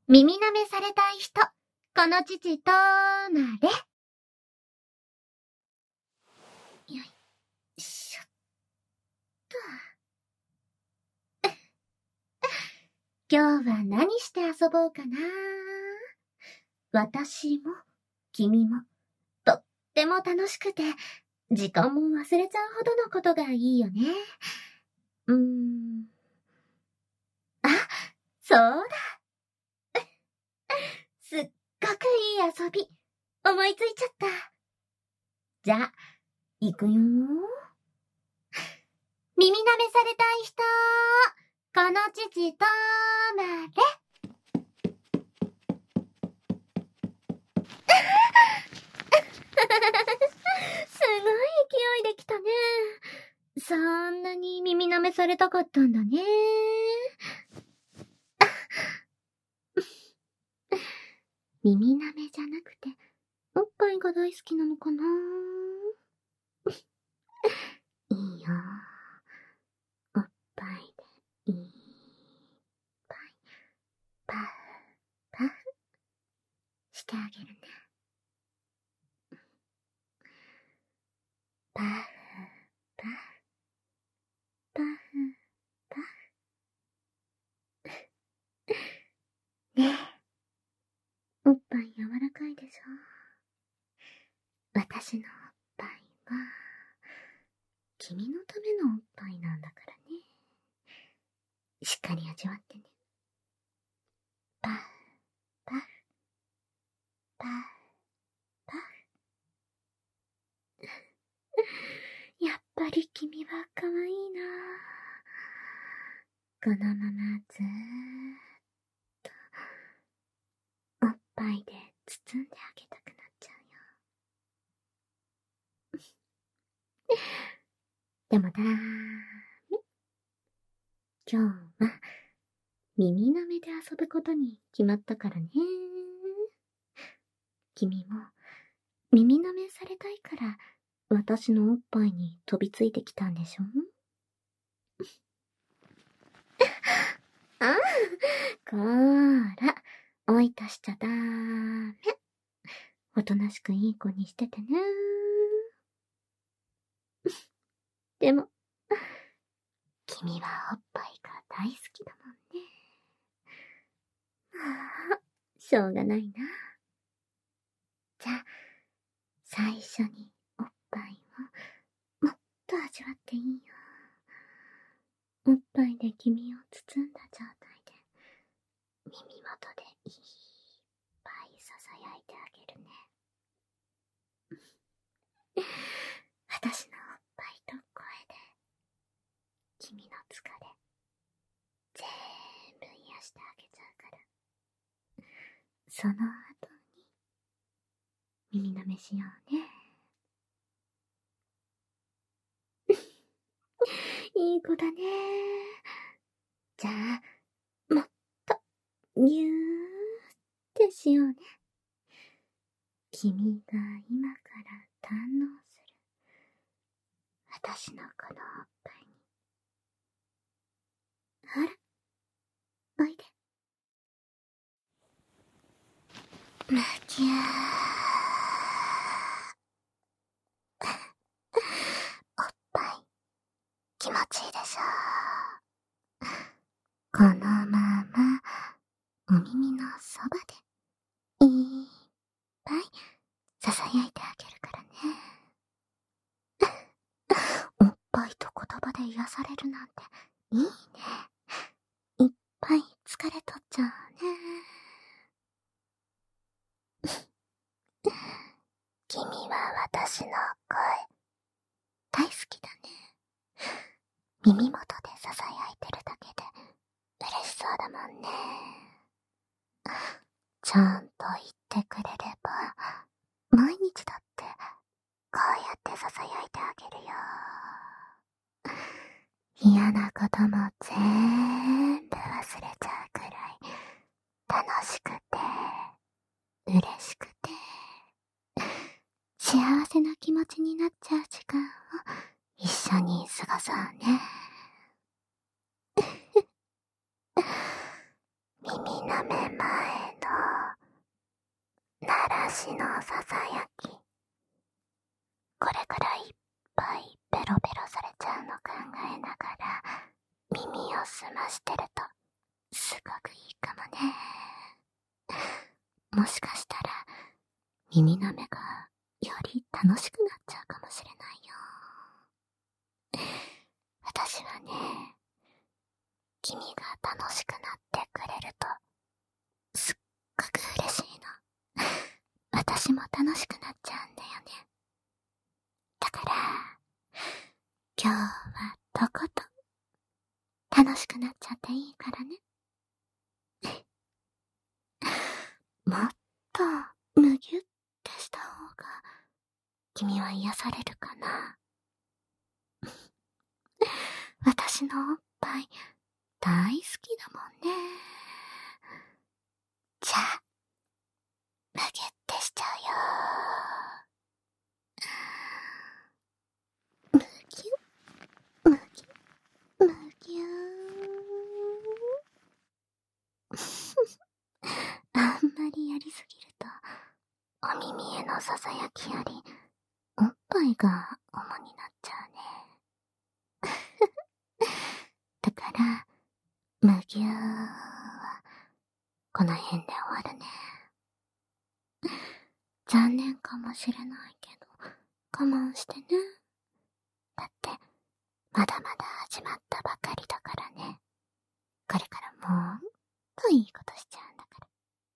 耳舐めされたい人、この父となれ。よいしょっと。今日は何して遊ぼうかな。私も、君も、とっても楽しくて、時間も忘れちゃうほどのことがいいよね。あ、そうだ。すっごくいい遊び、思いついちゃった。じゃあ、行くよ。耳舐めされたい人、この父となれ。すごい勢いできたね。そんなに耳舐めされたかったんだね。耳舐めじゃなくて、おっぱいが大好きなのかな。いいよ。おっぱいでいっぱい、パフ、パフ、してあげるね。パフ、パフ、パフ、パフ。ねえ、おっぱい柔らかいでしょ。私のおっぱいは、君のためのおっぱいなんだからね。しっかり味わってね。パフ、パフ、パフ、パフ。やっぱり君は可愛いな。このままずーっと、おっぱいで包んであげたくなっちゃうよ。でも今日は耳舐めで遊ぶことに決まったからね。君も耳舐めされたいから私のおっぱいに飛びついてきたんでしょ。ああ、こーら、おいたしちゃダメ。おとなしくいい子にしててね。でも、君はおっぱいが大好きだもんね。ああ、しょうがないな。じゃあ、最初におっぱいをもっと味わっていいよ。おっぱいで君を包んだ状態で、耳元でいっぱい囁いてあげるね。私のおっぱいと声で、君の疲れ、全部癒してあげちゃうから。その後に、耳舐めしようね。いい子だね。じゃあ、もっと、ぎゅーってしようね。君が今から堪能する。私のこのおっぱいに。ほら、おいで。むきゅー。おっぱい、気持ちいいでしょ。このまま、お耳のそばで、いっぱい、囁いてあげるからね。おっぱいと言葉で癒されるなんて、いいね。いっぱい疲れとっちゃうね。君は私の声、大好きだね。耳元で囁いてるだけで、嬉しそうだもんね。ちゃんと言ってくれれば、毎日だって、こうやって囁いてあげるよ。嫌なことも全部忘れちゃうくらい、楽しくて、嬉しくて、幸せな気持ちになっちゃう時間を一緒に過ごそうね。耳舐め前の鳴らしのささやき、これくらいいっぱいペロペロされちゃうの考えながら耳を澄ましてるとすごくいいかもね。もしかしたら耳なめがより楽しくなっちゃうかもしれないよ。私はね、君が楽しくなってくれるとすっごく嬉しいの。私も楽しくなっちゃうんだよね。だから今日はとことん楽しくなっちゃっていいからね。もっとむぎゅってした方が君は癒されるかな。私のおっぱい大好きだもんね。じゃあむぎゅってしちゃうよ。むぎゅむぎゅむぎゅあんまりやりすぎるとお耳へのささやきよりおっぱいが主になっちゃうね。だからむぎゅーはこの辺で終わるね。残念かもしれないけど我慢してね。だってまだまだ始まったばかりだからね。これからもっといいことしちゃうんだから。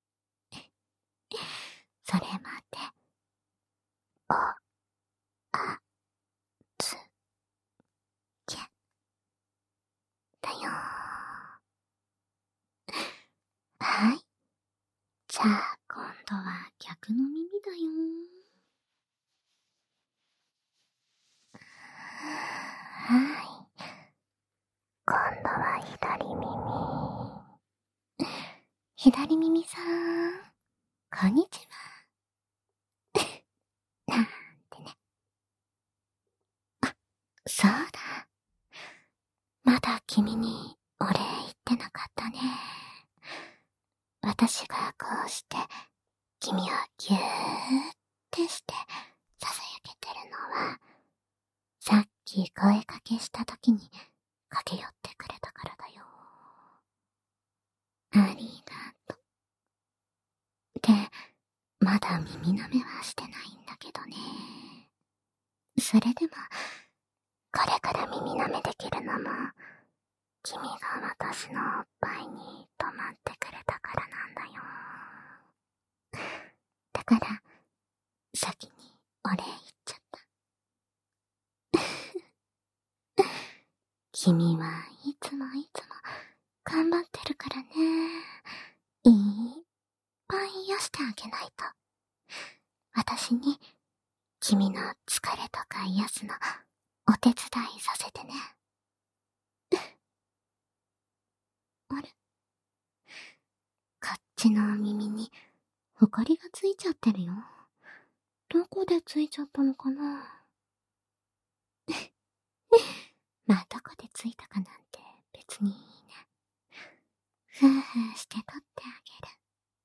それまでおあつけだよ。はい。じゃあ今度は逆の耳だよ。はい。今度は左耳。左耳さん、こんにちは。なんてね。あ、そうだ。まだ君にお礼言ってなかったね。私がこうして君をぎゅーってしてささやけてるのは、さっき声かけした時に駆け寄ってくれたからだよ。ありがとう。で、まだ耳舐めはしてないんだけどね。それでも、これから耳舐めできるのも、君が私のおっぱいに止まってくれたからなんだよ。だから、先にお礼言っちゃった。君はいつもいつも頑張ってるからね。いっぱい癒してあげないと。私に君の疲れとか癒すのお手伝いさせてね。あれ、こっちの耳にほこりがついちゃってるよ。どこでついちゃったのかな。まあどこでついたかなんて別にいいね。ふーふーして取ってあげる。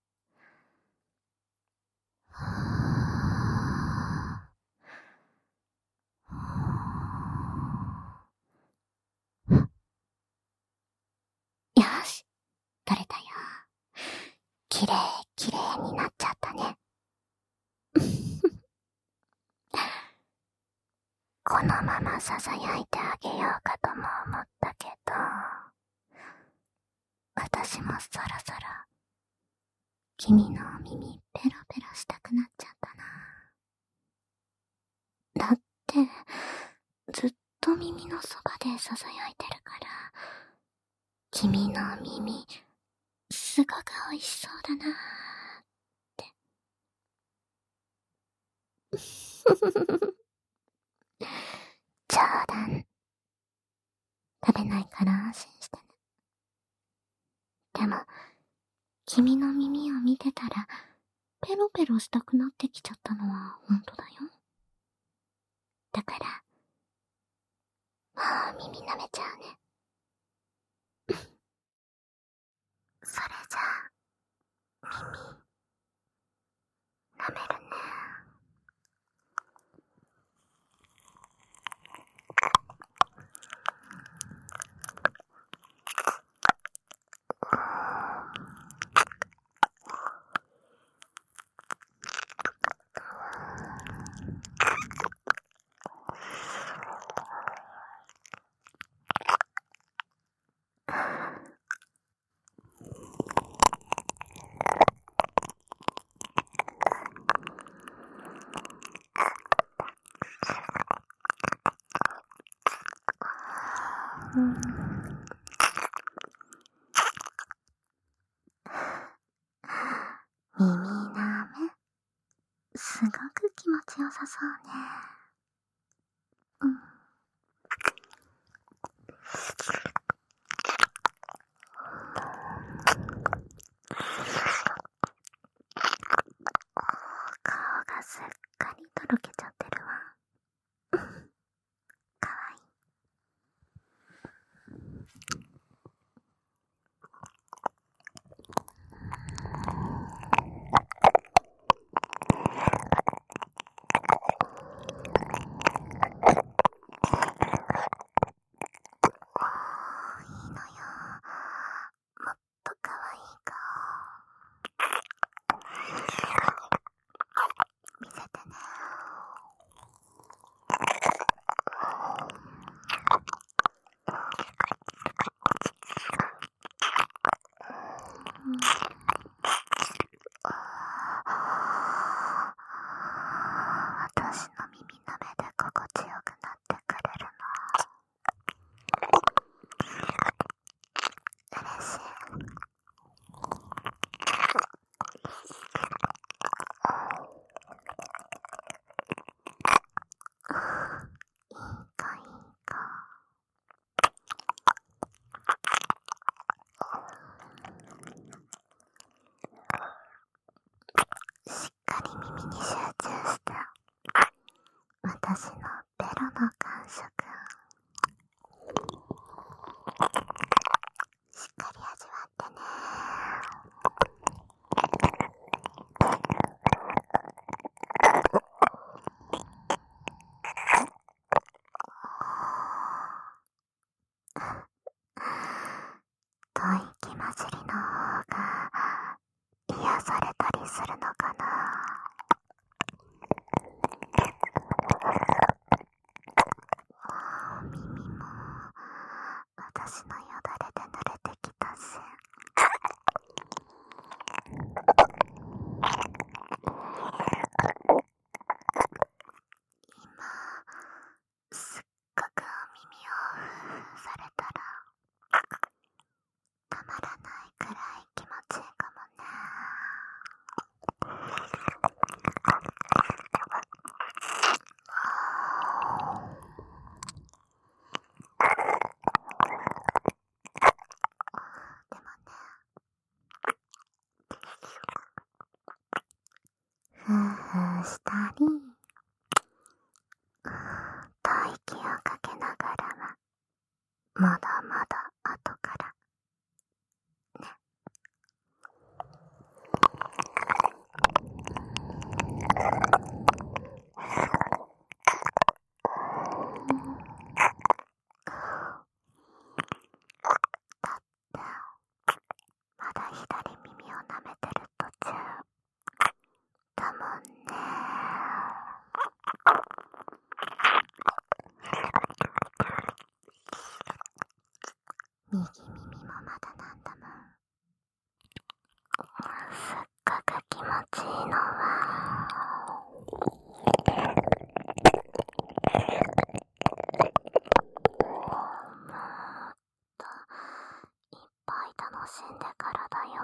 よし、取れたよ。きれいきれいになっちゃったね。このままささやいてあげようかとも思ったけど、私もそろそろ君のお耳ペロペロしたくなっちゃったな。だって、ずっと耳のそばでささやいてるから、君の耳、すごく美味しそうだなーって。冗談。食べないから安心してね。でも、君の耳を見てたら、ペロペロしたくなってきちゃったのは本当だよ。だから、もう耳舐めちゃうね。それじゃあ、 舐めるね。耳なめ、すごく気持ちよさそうね。顔がすっかりとろけちゃってるわ。かわいい。いいのよ。もっとかわいい顔見せてね。私の耳なめで心地よくなってくれるの嬉しい。いいかいいか。しっかり耳に集中して私のベロの感触しっかり味わってね。吐息混じりの方が癒されたりするのかな。耳も私のよだれで濡れてきたし、今すっごくお耳をふーふーされたらたまらないくらい気持ちいいかもね。でもね、ふーふーしたり吐息をかけながらはまだまだ後からね。だってまだ左耳を舐めてる途中だもんね。右耳もまだなんだもん。すっごく気持ちいいのはもっといっぱい楽しんでからだよ。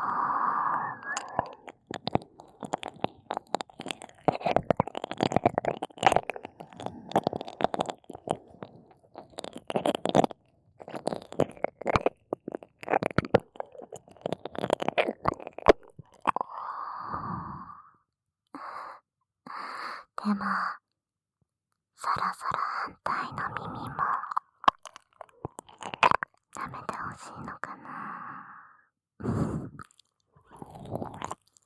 でもそろそろ反対の耳も舐めてほしいのかな。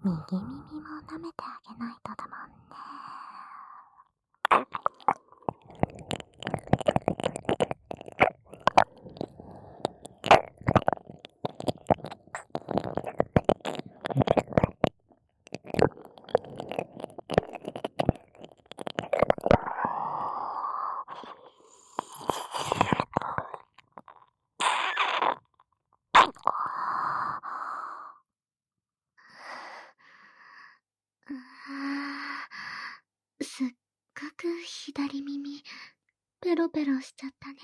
右耳も舐めてあげないとだもんね。すっごく左耳ペロペロしちゃったね。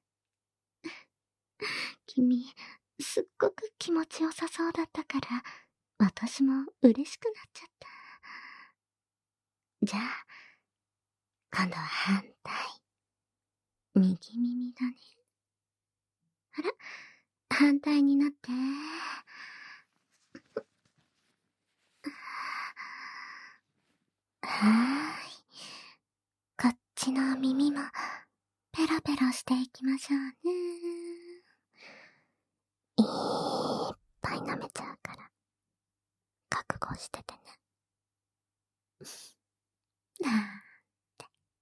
君、すっごく気持ちよさそうだったから、私も嬉しくなっちゃった。じゃあ、今度は反対。右耳だね。あら、反対になって。はーい。こっちの耳もペロペロしていきましょうね。いっぱい舐めちゃうから、覚悟しててね。なんて。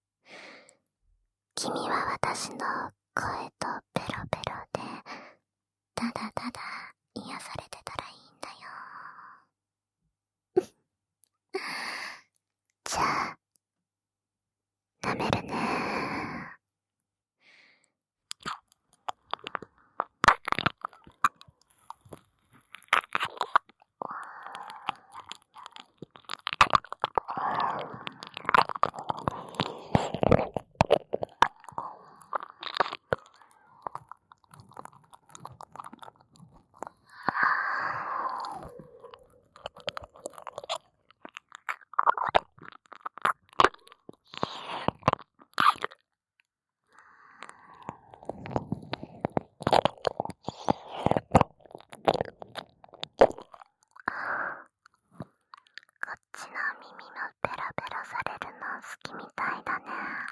君は私の声とペロペロで、ただただ癒されてたらいいんだよ。じゃあ、舐めるね。こっちの耳もペロペロされるの好きみたいだね。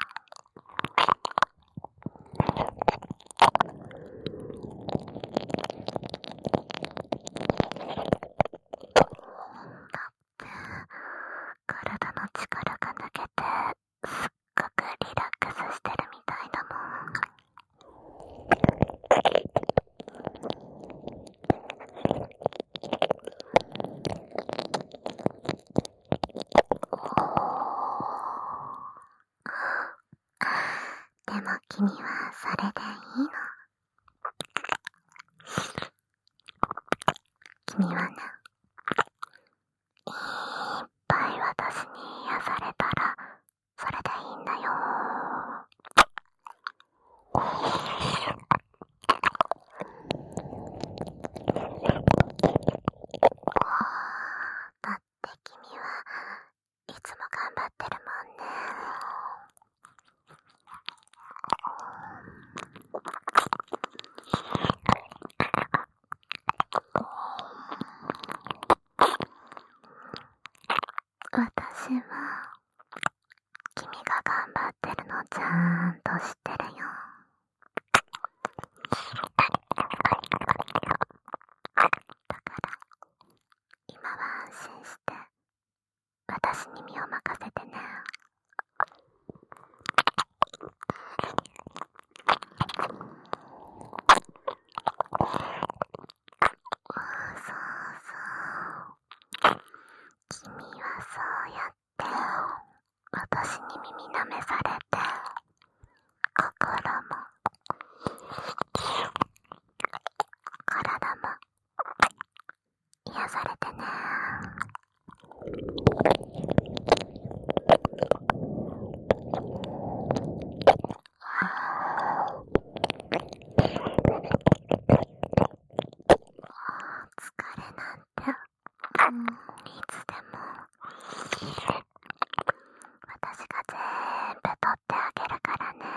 体の力が抜けて、すっごくリラックスしてるみたいだもん。でも君はそれでいいの。君はね、いっぱい私に癒されたらそれでいいんだよ。だって君はいつも頑張ってるもんね。私は君が頑張ってるのちゃんと知ってるよ。だから今は安心して私に身を任せてね。そうそう、君はそうやって私に耳舐めされて、心も体も癒されてね。疲れなんて、いつでも私が全部取ってあげるからね。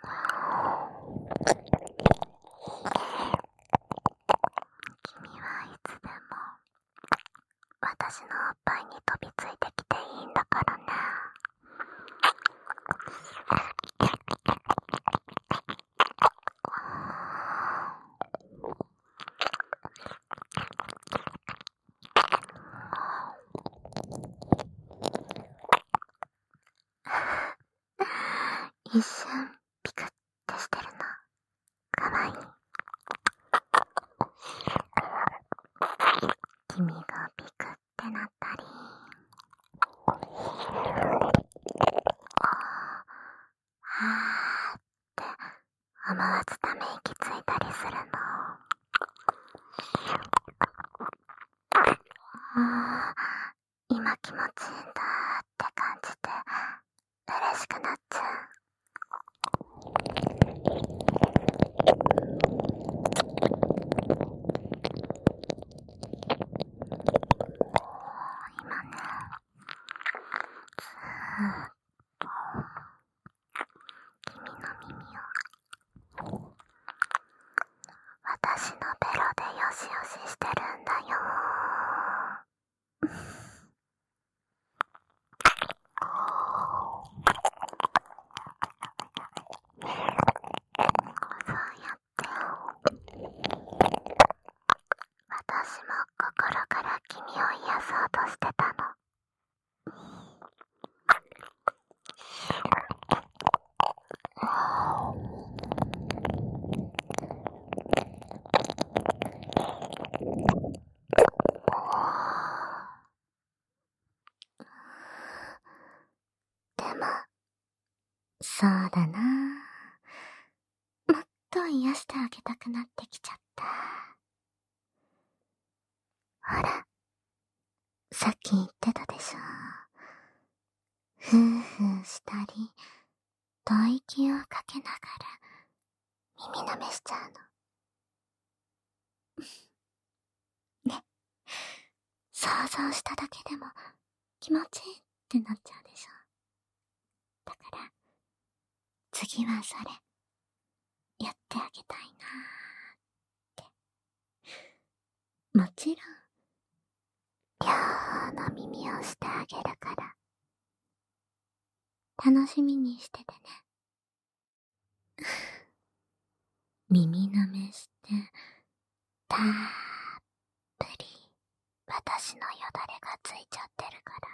君は私のおっぱいに飛びついてきていいんだからね。一瞬ピクってしてるのかわいい。君がピクってなったり、はーって思わずため息ついたりするの。今気持ちいいんだって感じて嬉しくなっちゃう。今ね、ずーっと君の耳を私のベロでよしよししてるんだよ。そうやって私も心から君を癒そうとしてたの。でも、そうだな。もっと癒してあげたくなってきちゃった。ほら、さっき言ってたでしょ。ふーふーしたり、吐息をかけながら耳舐めしちゃうの。ね、想像しただけでも気持ちいいってなっちゃうでしょ。だから、次はそれ、やってあげたいなーって。もちろん、両の耳をしてあげるから、楽しみにしててね。耳舐めして、たっぷり、私のよだれがついちゃってるから、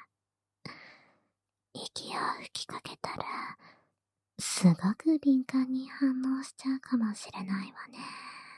息を吹きかけたら、すごく敏感に反応しちゃうかもしれないわね。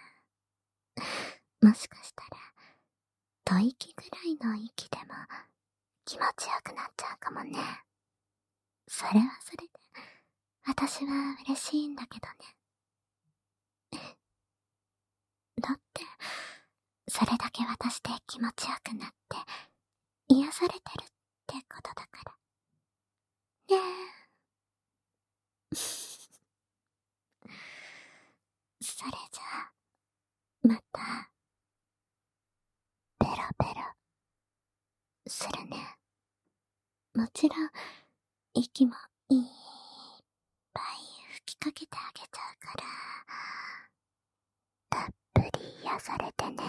もしかしたら、吐息ぐらいの息でも気持ちよくなっちゃうかもね。それはそれで、私は嬉しいんだけどね。だって、それだけ私で気持ちよくなって、癒されてるってことだから。ねえ。それじゃあ、また、ペロペロ、するね。もちろん、息もいっぱい吹きかけてあげちゃうから、たっぷり癒されてね。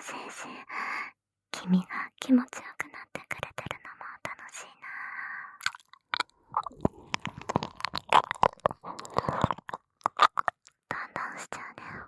しいし、君が気持ちよくなってくれてるのも楽しいな。だんだんしちゃうね。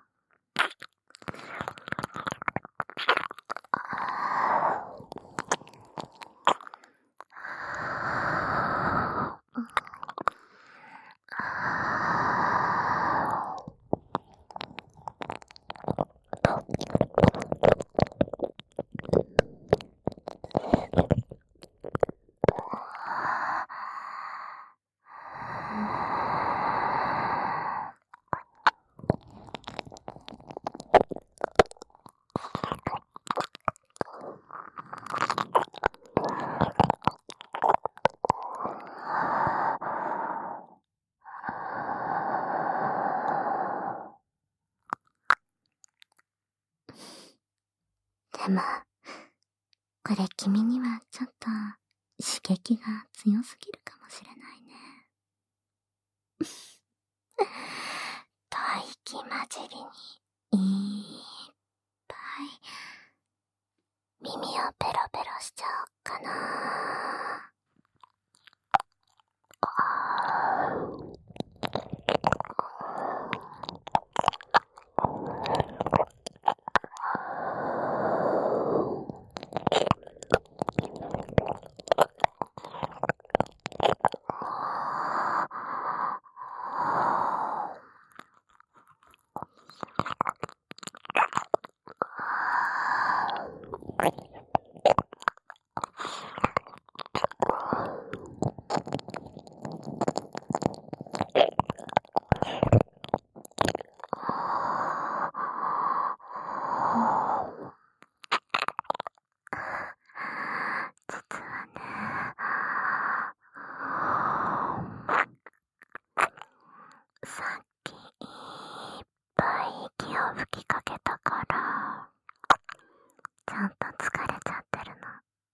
でも、これ君にはちょっと刺激が強すぎるかもしれないね。吐息混じりにいっぱい耳をペロペロしちゃおっかな。実はね、さっきいっぱい息を吹きかけたから、ちょっと疲れちゃってるの。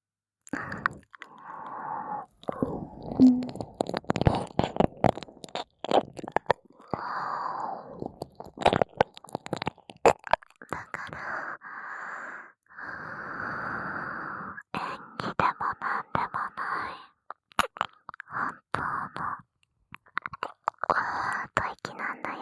だから、演技でもなんでもない、本当の吐息なんだよ。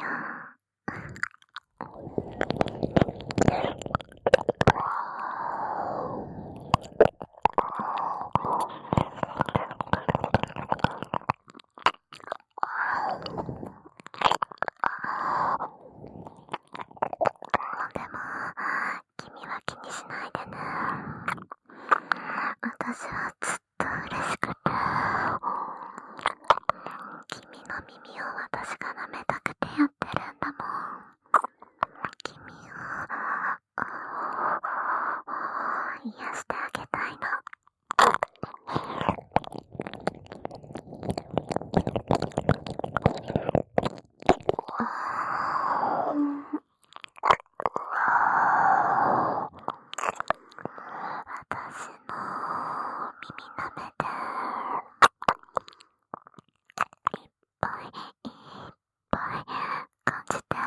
でも、君は気にしないでね。私はずっと嬉しくて、君の耳を私が舐めたくてやってるんだもん。君を癒してあげたいの。私の耳舐めて、いっぱいいっぱい感じて。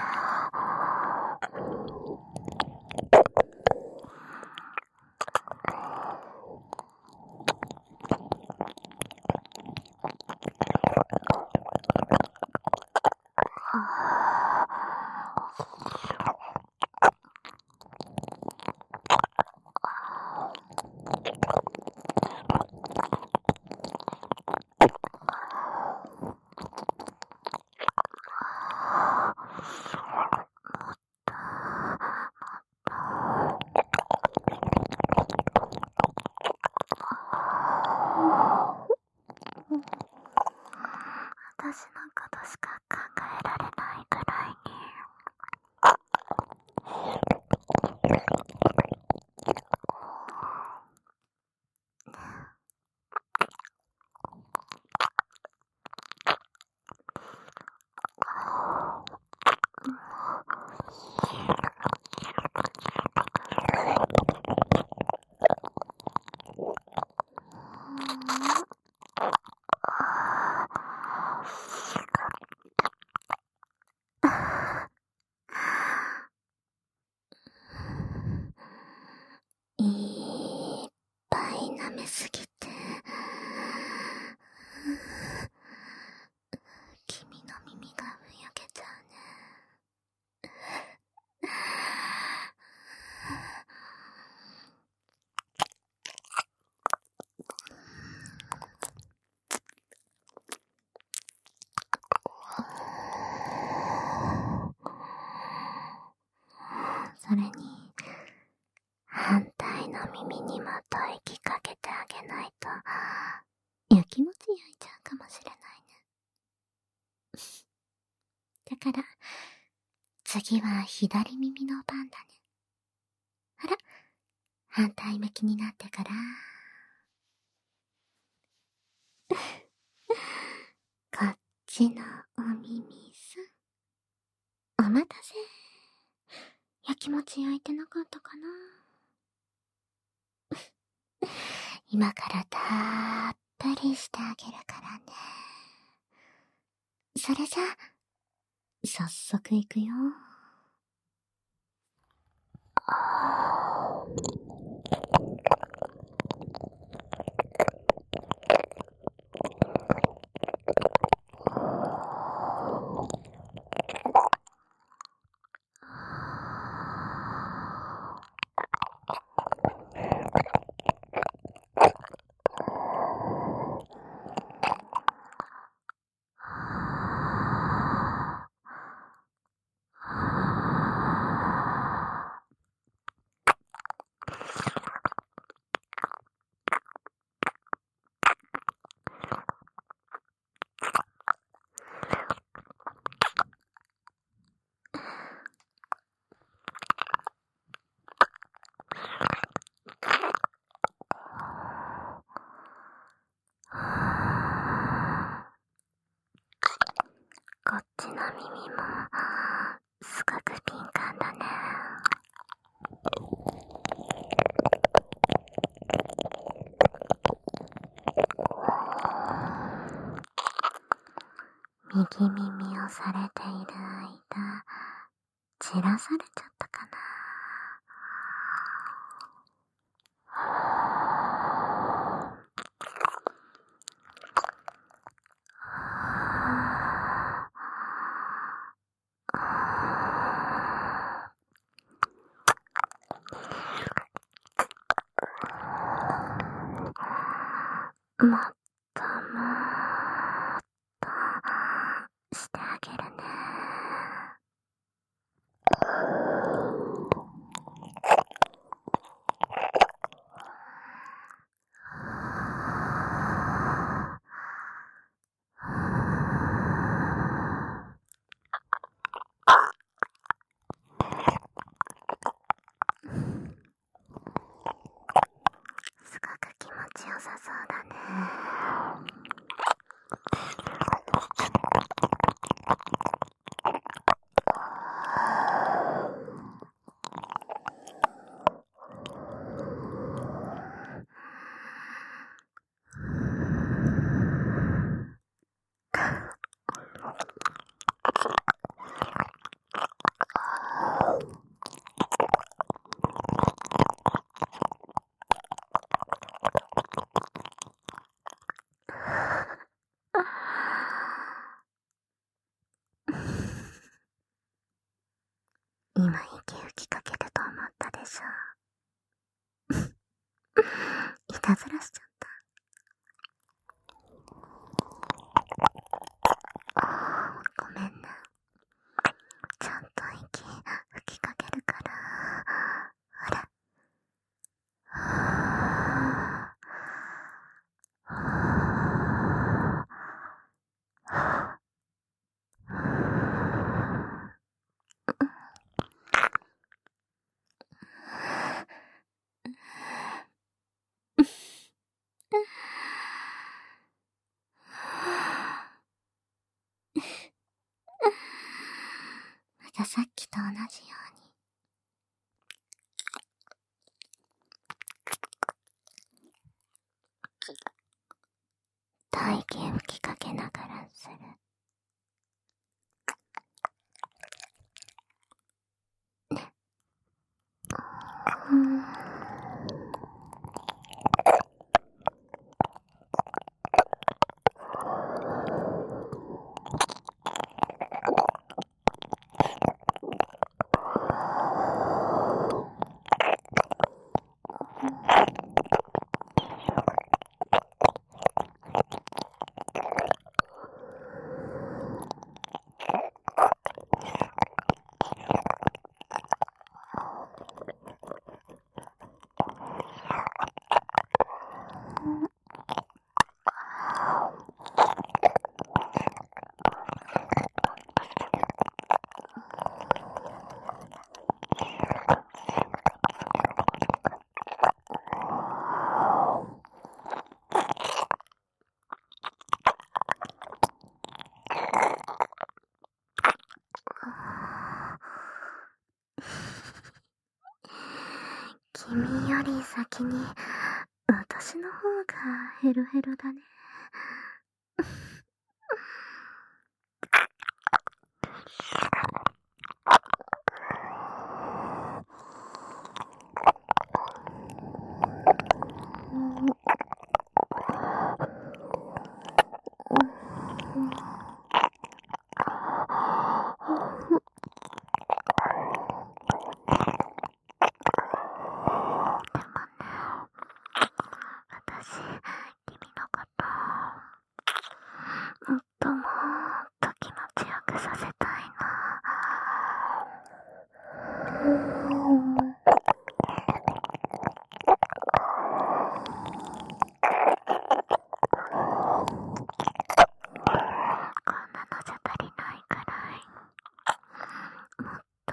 すぎて、君の耳がふやけちゃうね。それに、反対の耳にもと息かけてあげないと、やきもち焼いちゃうかもしれないね。だから、次は左耳の番だね。あら、反対向きになってから。こっちのお耳さん。お待たせ。やきもち焼いてなかったかな。今からたっぷりしてあげるからね。それじゃ、早速いくよ。こっちの耳もすごく敏感だね。右耳をされている間、散らされちゃったかな。もっともっとしてあげるね。すごく気持ちよさそうだね。今息吹きかけると思ったでしょ。いたずらしちゃった。ごめんね。ちゃんと息吹きかけるから。ほら。またさっきと同じように。体型吹きかけながらする。ね。 り先に、私の方がヘロヘロだね。私、君のこと、もっともっと気持ちよくさせたいな。こんなのじゃ足りないくらい、もっと、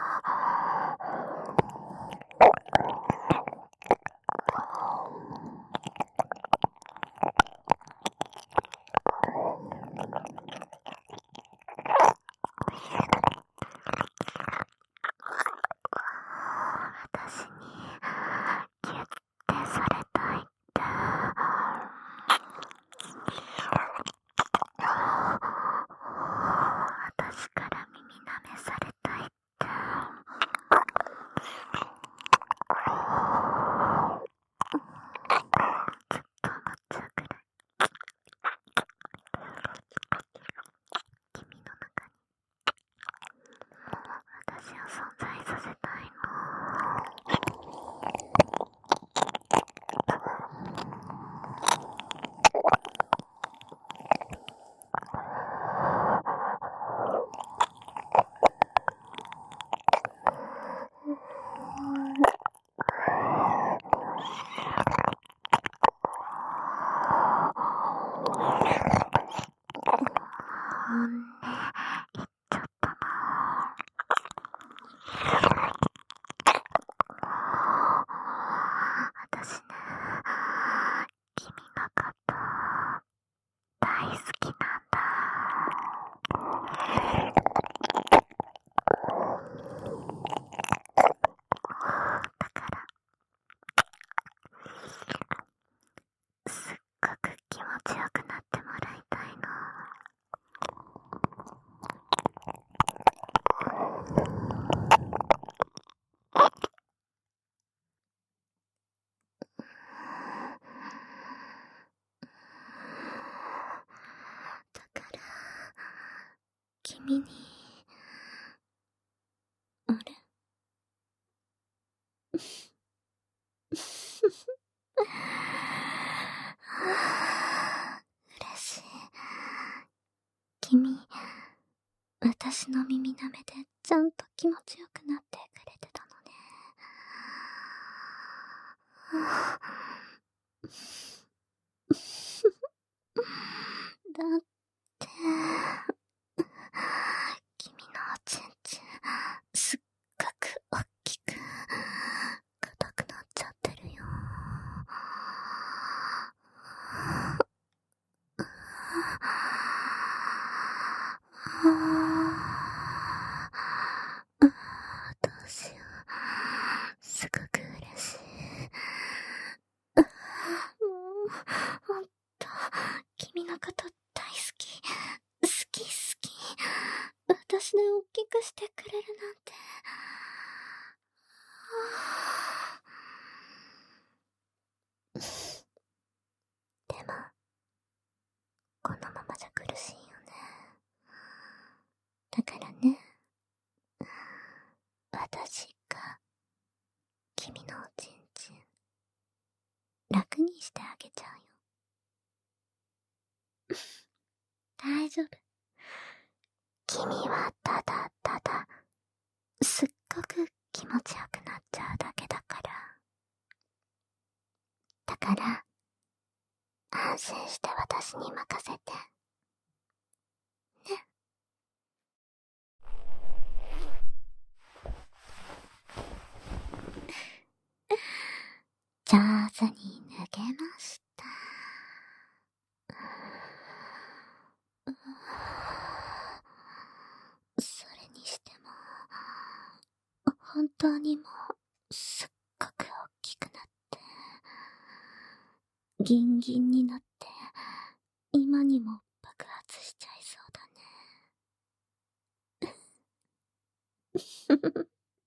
私にギュッてされたいって。私から耳舐めされたいって。ずっと思っちゃうくらい、君の中に私を存在させたいの。本音言っちゃったな。私ね、君のこと大好きなんだ。だからすっごく気持ちよくなってもらいたいの。だから君に、あれ嬉しい。君、私の耳舐めでちゃんと気持ちよくなってくれてたのね。だって、君のおちんちん、すっごくおっきく、硬くなっちゃってるよ。どうしよう。すごく嬉しい。もう、ほんと、君のこと大好き。好き好き。私で大きくしてくれるなんて。でも、このままじゃ苦しいよね。だからね、私が君のおちんちん楽にしてあげちゃうよ。大丈夫。君はただただすっごく気持ちよくなっちゃうだけだから。だから安心して私に任せてね。上手に脱げました。それにしても本当にもうすっごく大きくなっギンギンになって、今にも爆発しちゃいそうだね。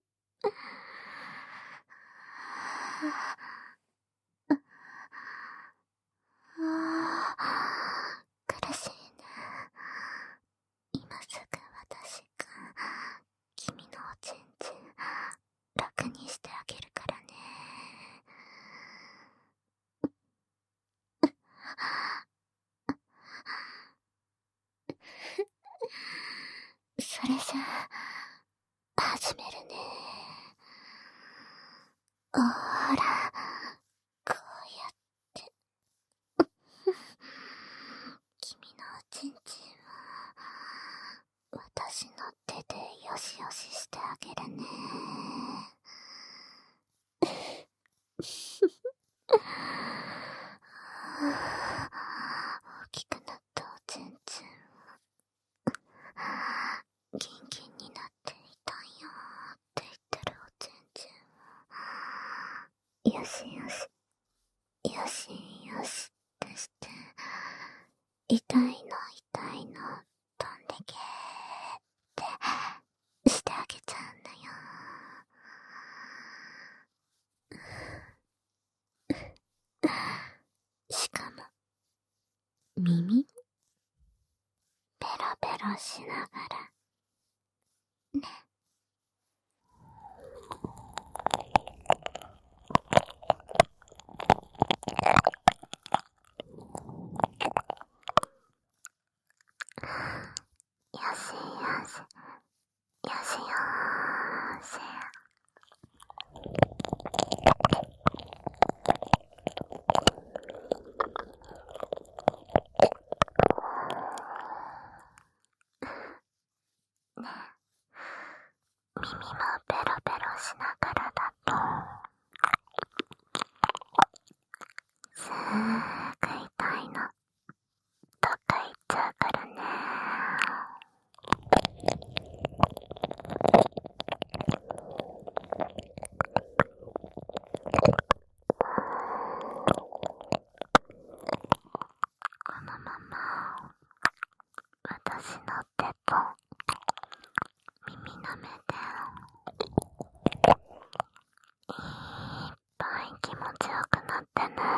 苦しいね。今すぐ私が君のおちんちん楽にしてあげるからね。それじゃあ始めるね。ほら、こうやって君のおちんちんを私の手でよしよししてあげるね。大きくなったおちんちんギンギンになっていたんよって言ってるおちんちんよしよしよしよしってして痛いの痛いの飛んでけーってしてあげちゃうんだよ。しかも耳ペロペロしながらね。よしよしよしよーし。ねえ、耳もペロペロしながらだとすーぐ痛いのどっか行っちゃうからね。このまま私の手と耳舐めていっぱい気持ちよくなってね。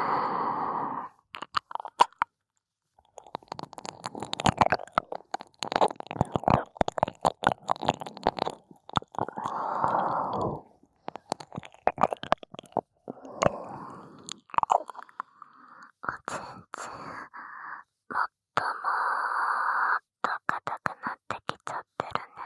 おちんちんもっともっと硬くなってきちゃってるね。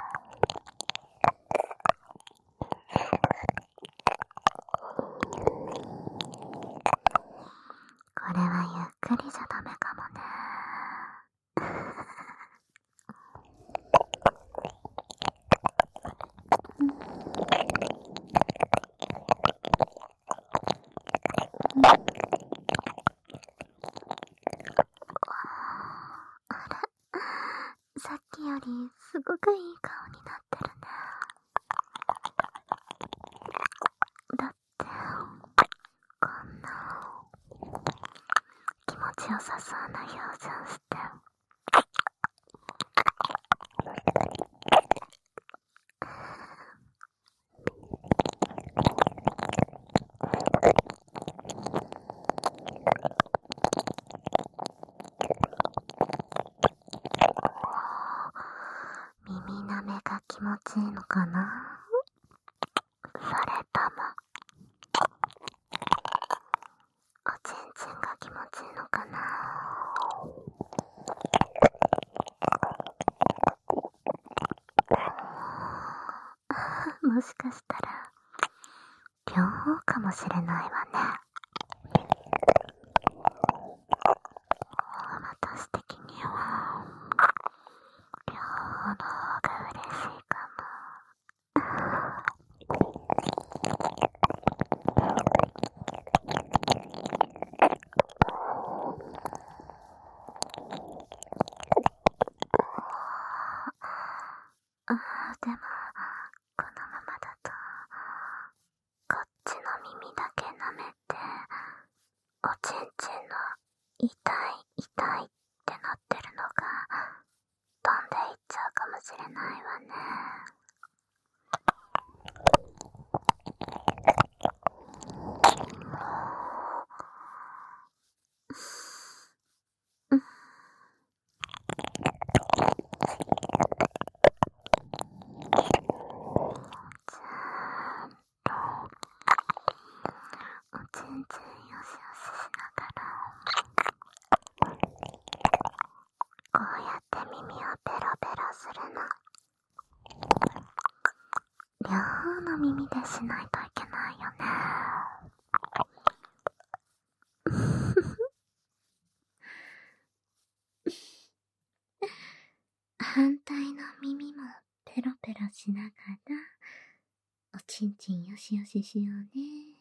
これはゆっくりじゃダメかもね。さっきよりすごくいい顔になってるね。だってこんな気持ちよさそうな表情して耳なめが気持ちいいのかな。それともおちんちんが気持ちいいのかな。もしかしたら両方かもしれないわね。私的には両方の方が嬉しいかも。でもこのままだとこっちの耳だけ舐めてちんの痛い痛いってなってるのが飛んでいっちゃうかもしれないわね。おちんちんよしよししながらこうやって耳をペロペロするの。両方の耳でしないといけないよね。反対の耳もペロペロしながらおちんちんよしよししようね。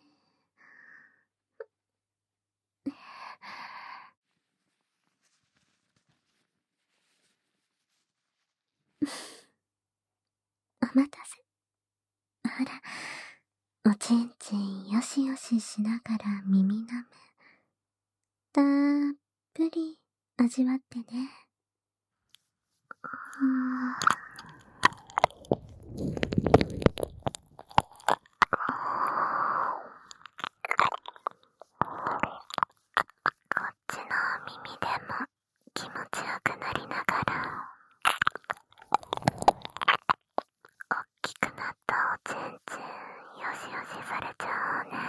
お待たせ。ほら、おちんちんよしよししながら耳なめたっぷり味わってね。こっちの耳でも気持ちよくなりながらおっきくなったおちんちんよしよしされちゃうね。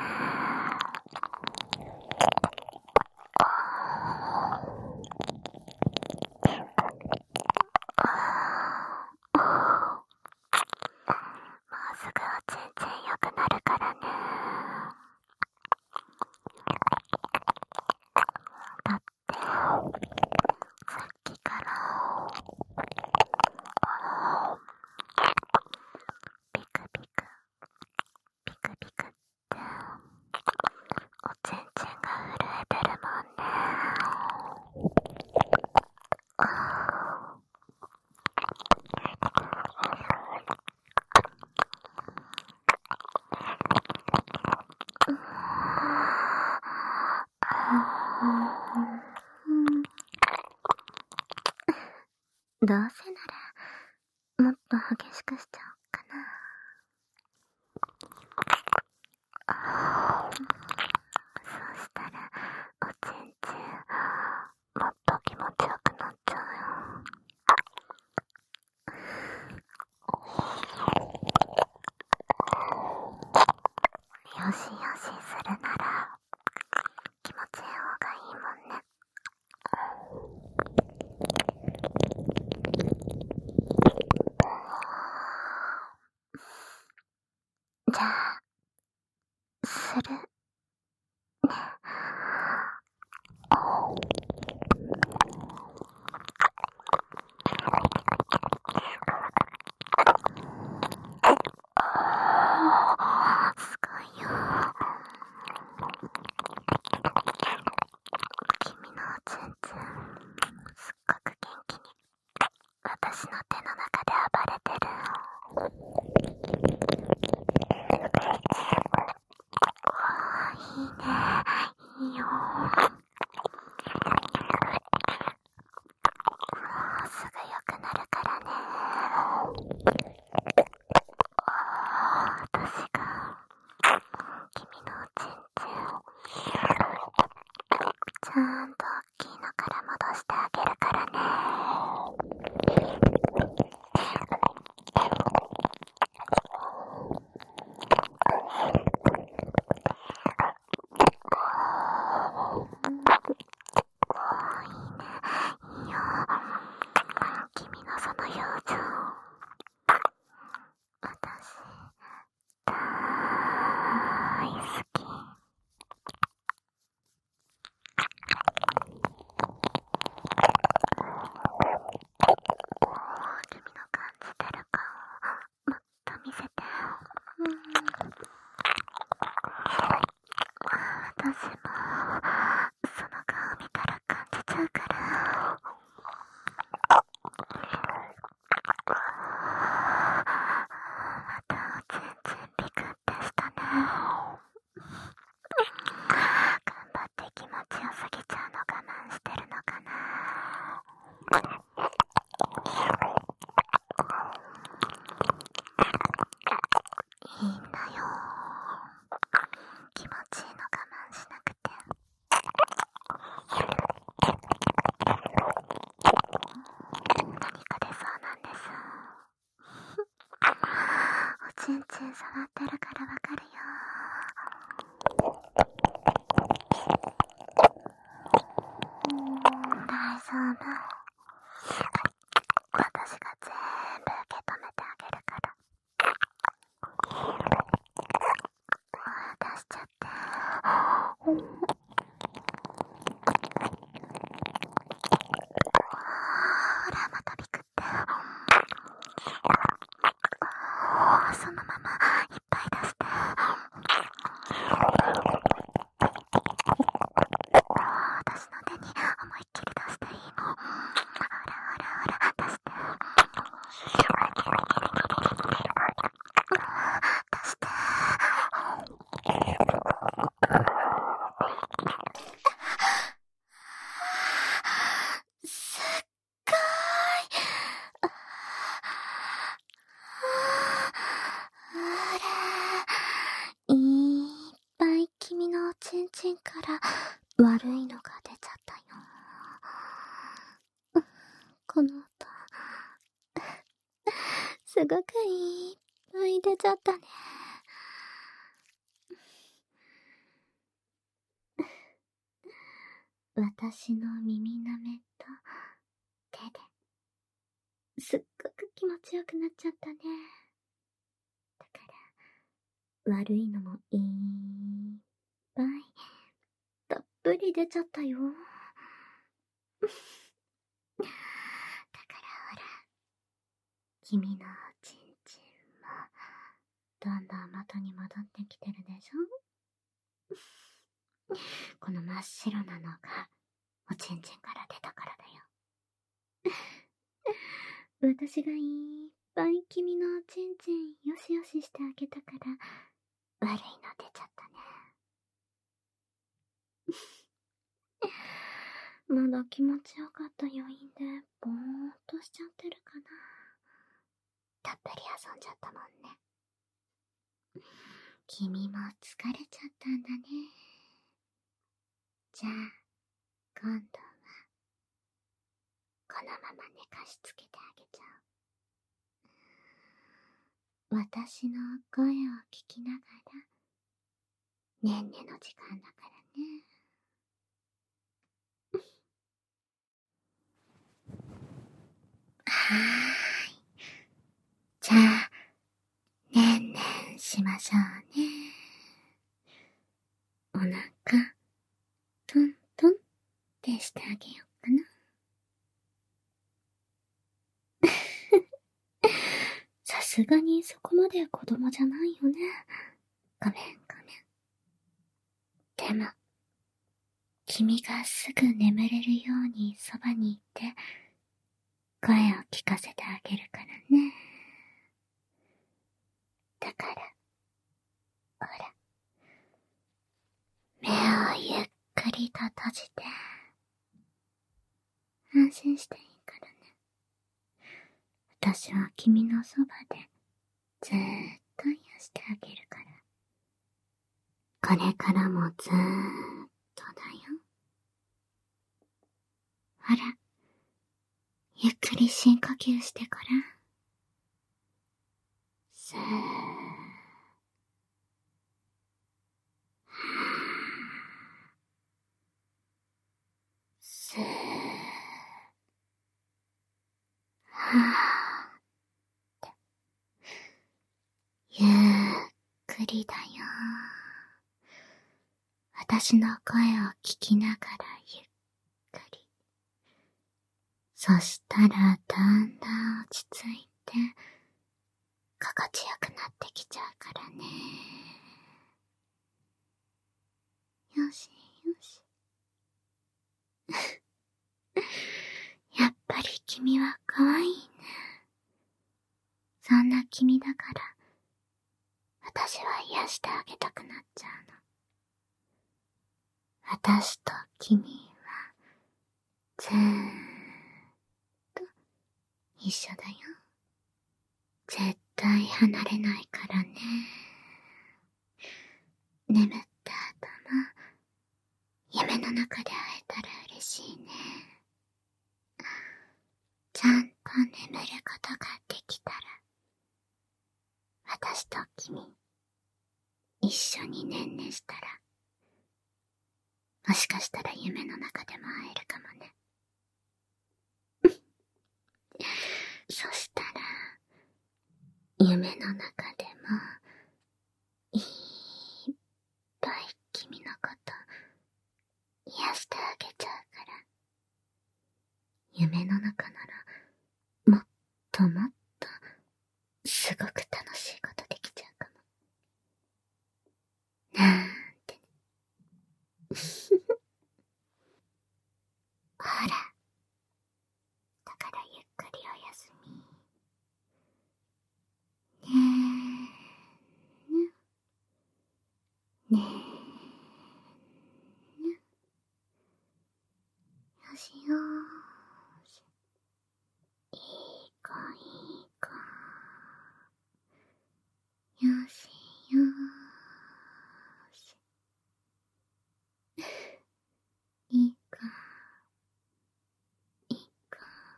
もうすぐおちんちんよくなるからね。だってさっきからピクピクピクピクっておちんちんが震えてるもんね。どうせならもっと激しくしちゃおうかな。そうしたらおちんちんもっと気持ちよくなっちゃうよ。よしよしするなら気持ちいい方がいいもんね。じゃあするね。すごいよ。君のおちんちんすっごく元気に私の手の中で暴れてる。いいね、いいよ。すぐ良くなるからね。私が君のおちんちんちゃんと大きいのから戻してあげるからね。いいよ。君のその表情私大好き。君の感じてる顔もっと見せて。私もその顔見たら感じちゃうから。またおちんちんピクってしたね。頑張って気持ちよ笑ってるからわかるよ。大丈夫。私が全部受け止めてあげるから。出しちゃって。ほら、またびくって。そのままいっぱい出して。私の手に思いっきり出していいの。ほらほらほら、出して。出して。すっごい。ほら、いっぱい君のおちんちんから悪いのが出ちゃったよ。この音、すごくいっぱい出ちゃったね。私の耳なめと手ですっごく気持ちよくなっちゃったね。だから悪いのもいっぱいたっぷり出ちゃったよ。だからほら、君のおちんちんもどんどん元に戻ってきてるでしょ。この真っ白なのがおちんちんから出たからだよ。私がいっぱい君のおちんちんよしよししてあげたから悪いの出ちゃったね。まだ気持ちよかった余韻でぼーっとしちゃってるかな。たっぷり遊んじゃったもんね。君も疲れちゃったんだね。じゃあ今度はこのまま寝かしつけてあげちゃう。私の声を聞きながらねんねの時間だからね。はーい。じゃあねんねんしましょうね。お腹トントンってしてあげようかな。さすがにそこまで子供じゃないよね。ごめんごめん。でも、君がすぐ眠れるようにそばにいて、声を聞かせてあげるからね。だから、ほら、目をゆっくりと閉じて、安心していいからね。私は君のそばで、ずーっと癒してあげるから。これからもずーっとだよ。ほら、ゆっくり深呼吸してから。スーッ、スーッ、はーって。ゆっくりだよ。私の声を聞きながらゆっくり。そしたらだんだん落ち着いて、心地よくなってきちゃうからね。よしよし。やっぱり君は可愛いね。そんな君だから、私は癒してあげたくなっちゃうの。私と君は、ずーっと一緒だよ。絶対離れないからね。眠った後も、夢の中で会えたら嬉しいね。ちゃんと眠ることができたら、私と君、 一緒にねんねしたら、もしかしたら夢の中でも会えるかもね。そしたら、夢の中でも、いっぱい君のこと癒してあげちゃうから、夢の中なら、もっともっと、すごく楽しいことできちゃうかも。なんてね。ほら、だからゆっくりおやすみ。ねえ、ねえ、よしよーし。いい子いい子。よしよーし。いい子、いい子。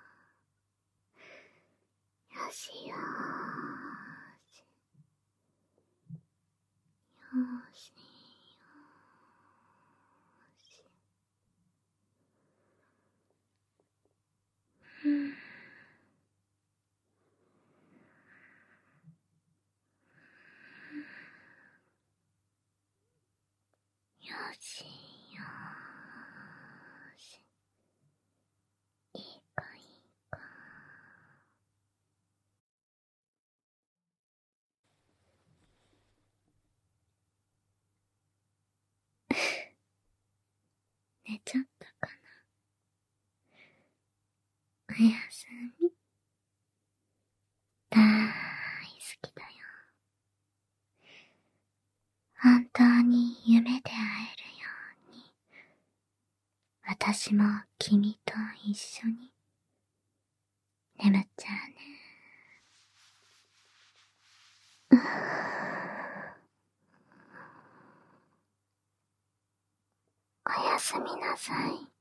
よしよーし。よしよーし。うん。よしよーし。いい子いい子。寝ちゃったかな。おやすみ。だーい好きだよ。本当に夢で会えるように、私も君と一緒に眠っちゃうね。おやすみなさい。